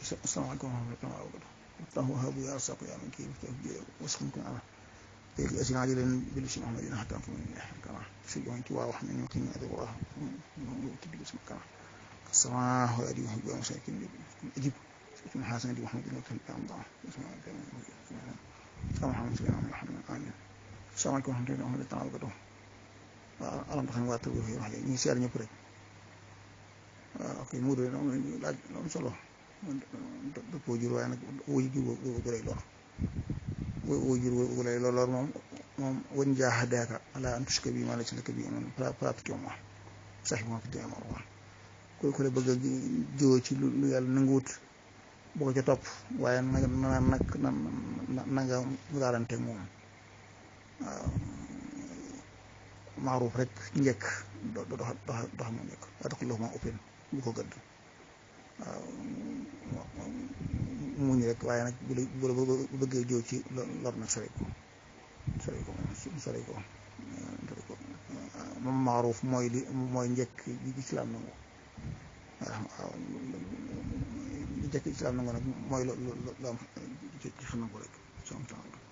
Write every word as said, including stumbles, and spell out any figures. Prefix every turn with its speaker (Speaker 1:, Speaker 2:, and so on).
Speaker 1: asalaamaaleykum wa rahmatulah wa barakatuh. tax waxaabu yaa saq yaa man kii bi wasxum ko ala léegi asina ji leen bilu si Muhammad dina xatam fu mu neex kana si joon ci waa wax ne ñu kin adu wax ñu tuddi sama kana sama wa adi wax bu sa kin ajib ci hasan di Muhammad dina tan am da sama sama Muhammad sallallahu alaihi wa sallam amin asalaamaaleykum wa rahmatulah wa barakatuh. waaw alam xam waa taw yi wax léegi ñu seer ñëpp rek waaw ok mu doon laaj am solo dëppoo jur waaye nag wuyu jur wu lay lor wuyu jur wu lay lor moom moom wan jaahadaaka ala an tushrika bi maa laysa laka bihi ilmun pratiquement moom sax moom fi dee moom ku ku la bëgg a jiwoo ci lu yàlla nanguwut boo ko ca topp waaye nag na nag na na nga garanteeg moom waaw maaruf rek njëkk do do dox dox ma njëkk waa tax lu ma open bu ko gëdd waaw muñ rek waaye nag bu la bu la bëggee jiw ci lor nag sori ko sori ko sori ko sori ko moom maaruf mooy li mooy njëkk li islaam nangu waaw waaw li njëkk islaam nangu nag mooy lo lo lo am ci ci xam ko rek